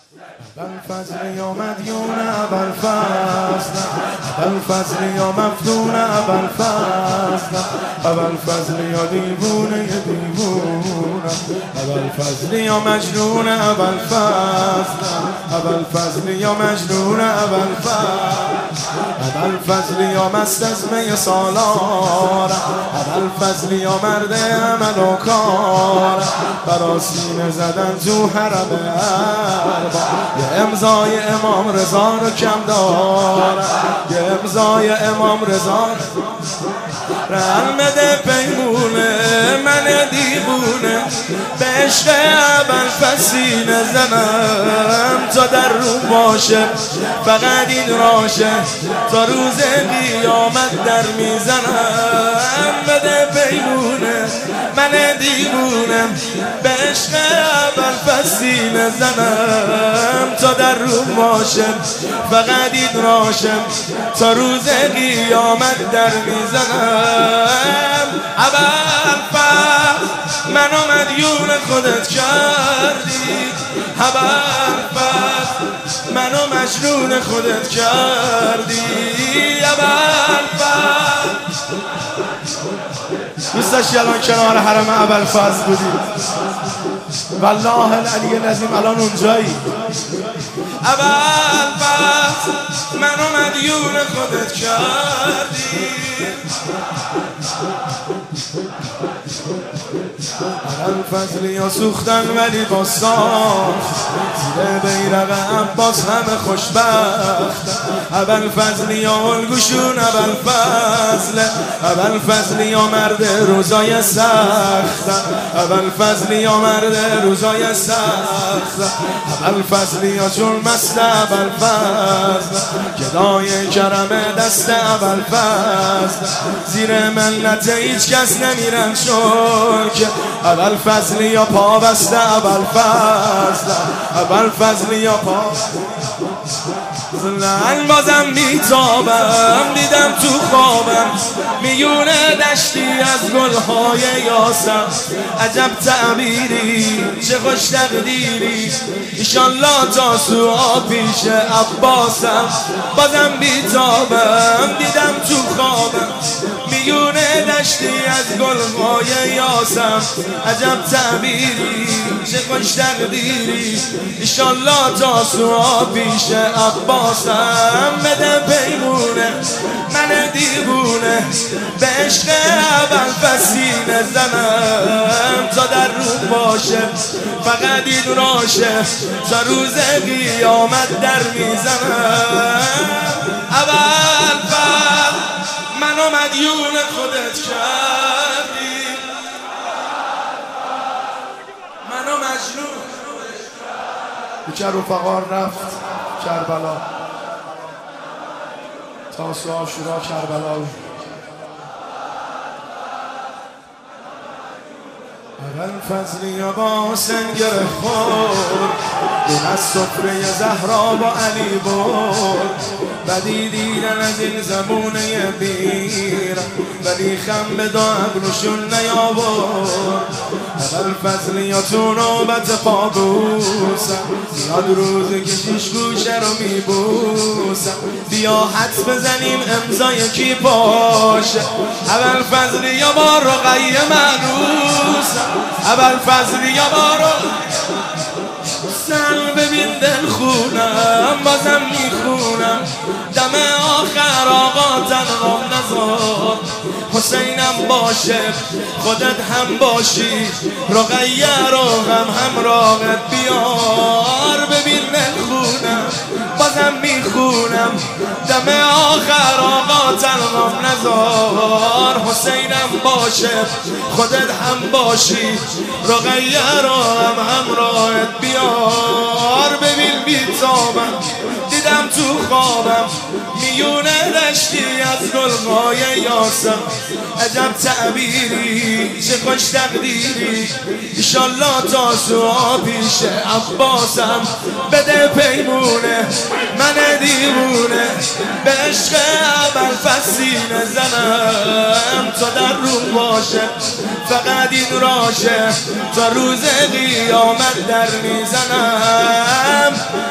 ابوالفضل یا مدیون ابوالفضل، ابوالفضل یا مفتون ابوالفضل، ابوالفضل یا دیوونه دیوونه، ابوالفضل یا مجنون ابوالفضل، ابوالفضل یا مجنون ابوالفضل، ابوالفضل یا مست از می سالار، ابوالفضل یا مرد عمل و کار، برا سینه زدن تو حرم ارباب، یه امضای امام رضا رو کم دارم، یه امضای امام رضا رن بده پیمونه من دیوونه، به عشق ابوالفضل سینه زنم تا در رو باشه، فقط این راشه تا روز قیامت در میزنم، بده پیمونه من دیوونه، به عشق ابوالفضل سینه زنم تا در رو باشه، فقط این راشه تا روز قیامت در میزنم. ابوالفضل منو مدیون خودت کردی، ابوالفضل منو مجنون خودت کردی، ابوالفضل دوست داشتی الان کنار حرم ابوالفضل بودی، والله العلی العظیم الان اونجایی. ابوالفضل منو مدیون خودت کردی، ابوالفضل یا سوختن ولی باستان، زیر بیرق عباس همه خوشبخت، ابوالفضل یا الگوشون ابوالفضل، ابوالفضل یا مرد روزای سخت، ابوالفضل یا مرد روزای سخت، ابوالفضل یا چون مست ابوالفضل، گدای کرم دست ابوالفضل، زیر منت هیچ کس نمیرن چون که ابوالفضل یا پا بسته ابوالفضل، ابوالفضل یا پا من بازم میتابم، دیدم تو خوابم میونه دشتی از گلهای یاسم، عجب تعبیری چه خوش تقدیری، ایشالله تا سوها پیش عباسم، بازم میتابم دیدم تو خوابم میونه دشتی از گلهای یاسم، عجب تعبیری چه خوش تقدیری، ایشالله تا سوها پیش عباسم، بده پیمونه من دیوونه، به عشق ابوالفضل سینه زنم تا در رو باشه، فقط این راشه تا روز قیامت در میزنم. ابوالفضل منو مدیون خودت کردی، منو مجنون یکی رفقا رفت کربلا، تاسو عاشورا کربلا، ابوالفضل یا با سنگر خور، اون از سفره زهرا با علی برد، بدی دیدن از این زمونه بیر، ولی خم به دا ابروشون نیاورد، ابوالفضل یا تو نوبت پابوسم، یاد روز که شیش گوشه رو میبوسم، بیا حدس بزنیم امضای کی باشه، ابوالفضل یا با رقیه معروسم، ابوالفضل یا با سن ببین دل خونم، بازم میخونم دم آخر آقا تنها نذار، حسینم باشه خودت هم باشی، رقیه رو هم راغب بیار، ببین دل خونم بازم میخونم دم آخر آقا تنها نذار، حسینم باشه خودت هم باشی، رقیه رو هم راغب بیار، ببین بیتابم دیدم تو خوابم میونه دشتی از گلهای یاسم، عجب تعبیری چه خوش تقدیری، ایشالله تا سوها پیش عباسم، بده پیمونه من دیوونه، به عشق ابوالفضل سینه زنم تا در رو باشه، فقط این راشه تا روز قیامت در میزنم.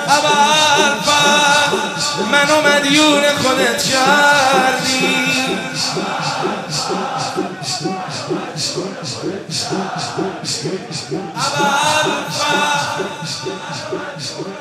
منو مدیون خودت کردی. ابوالفضل